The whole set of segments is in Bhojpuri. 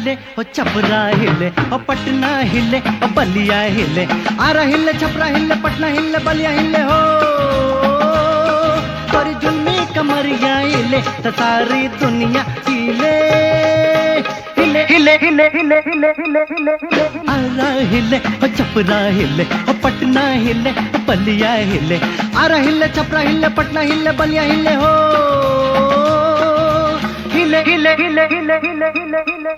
हिले हो छपरा हिले हो पटना हिले हो बलिया हिले, आरा हिले छपरा हिले पटना हिले बलिया हिले हो, तोरी जुल्मी कमरिया हिले तो सारी दुनिया हिले हिले हिले हिले हिले हिले हिले हिले हिले, आरा हिले हो छपरा हिले हो पटना हिले हो बलिया हिले, आरा हिले छपरा हिले पटना हिले बलिया हिले हो, हिले हिले हिले हिले हिले हिले हिले।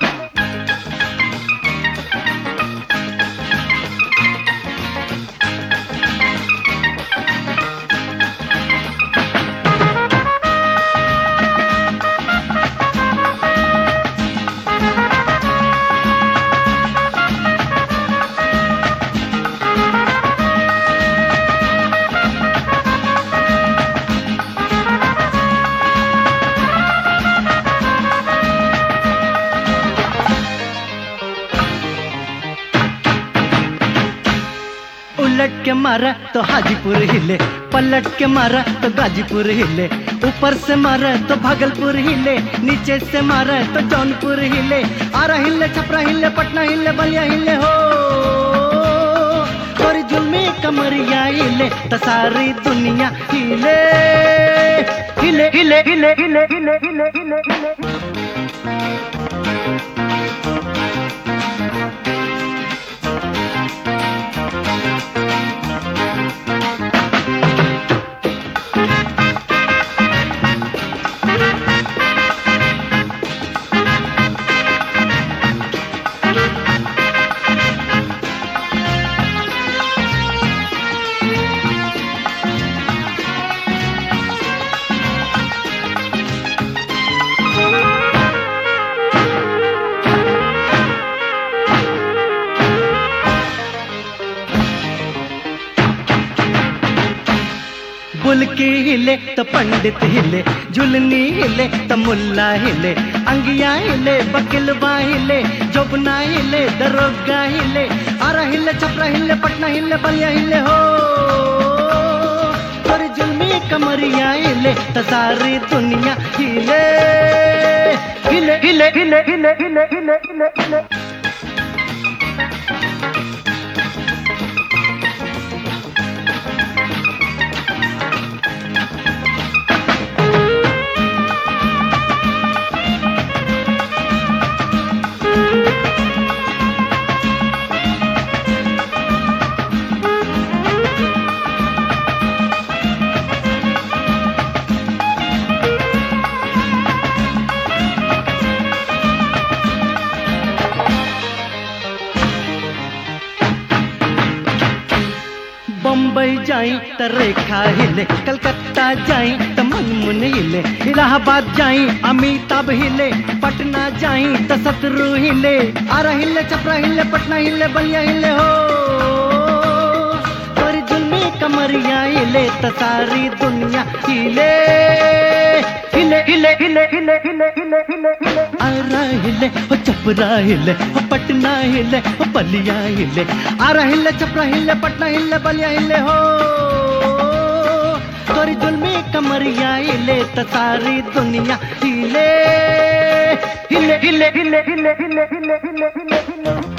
उलट के मारा तो हाजीपुर हिले, पलट के मारा तो गाजीपुर हिले, ऊपर से मारा तो भागलपुर हिले, नीचे से मारा तो जौनपुर हिले, आरा हिले छपरा हिले पटना हिले बलिया हिले हो, तोरी जुल्मी कमरिया हिले तो सारी दुनिया हिले हिले हिले हिले हिले हिले हिले हिले हिले। बुलकी हिले तो पंडित हिले, जुलनी हिले तो मुल्ला हिले, अंगिया हिले बकिलवा हिले, जोबना हिले दरोगा हिले, आरा हिले छपरा हिले पटना हिले बलिया हिले हो, तोरी जुल्मी कमरिया हिले तो सारी दुनिया हिले हिले हिले हिले हिले हिले हिले हिले हिले। बम्बई जाई तो रेखा हिले, कलकत्ता जाई तो मनमुन हिले, इलाहाबाद जाई अमिताभ हिले, पटना जाई तो शत्रु हिले, आरा हिले छपरा हिले पटना हिले बलिया हिले हो, तोरी जुल्मी कमरिया हिले तो सारी दुनिया हिले हिले हिले हिले हिले हिले हिले हिले हिले, आरा हिले हो छपरा हिले हो पटना हिले हो बलिया हिले, आरा हिले छपरा हिले पटना हिले बलिया हिले हो, तोरी जुल्मी कमरिया हिले तो सारी दुनिया हिले हिले हिले हिले हिले हिले हिले हिले हिले हिले।